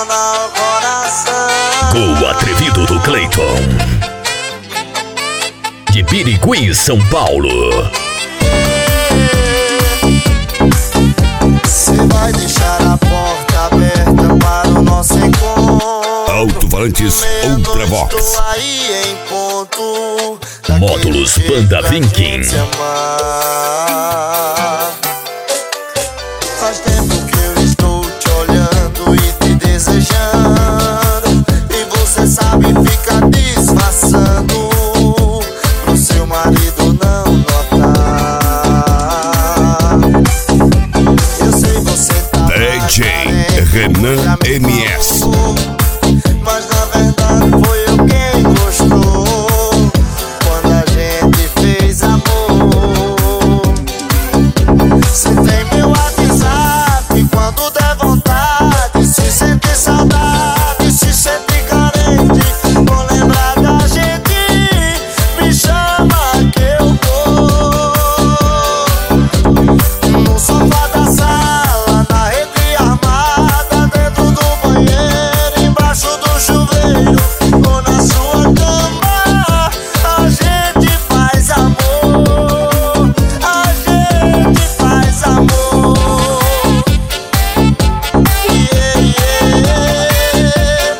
apaixona o coração. O atrevido do Cleiton, de Birigui, São Paulo. Você vai deixar a porta aberta para o nosso encontro. Alto-falantes Ultravox. Estou aí em ponto. Módulos Banda Vinking. Faz tempo que eu estou te olhando e te desejando, e você sabe, fica disfarçando pro seu marido não notar. Eu sei, você tá DJ Renan MS. mas na verdade foi eu quem gostou quando a gente fez amor. Você tem meu WhatsApp, quando der vontade, se sentir saudade, se sentir carente, vou lembrar da gente, me chama que eu vou. No sofá da sala, na rede armada, dentro do banheiro, embaixo do chuveiro, ou na sua cama, a gente faz amor, a gente faz amor. Yeah, yeah.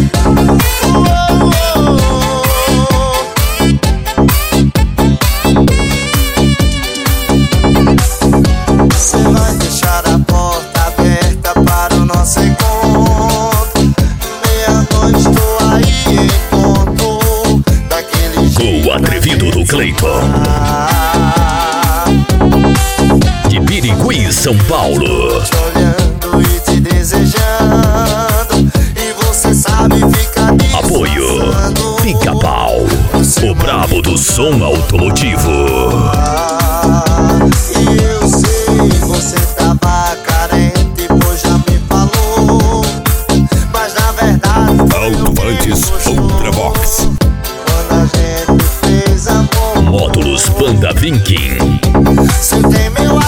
Você vai deixar a porta aberta para o nosso encontro. Meia-noite estou aí em ponto, daquele jeito. O atrevido do Cleiton, de Birigui, São Paulo. Te olhando e te desejando, e você sabe, fica disfarçando. Apoio Pica-Pau, o brabo do som automotivo. E eu sei, você tava carente, pois já me falou, mas na verdade foi eu quem Alto-falantes gostou Ultravox. quando a gente fez amor. Módulos Banda Vinking. Você tem meu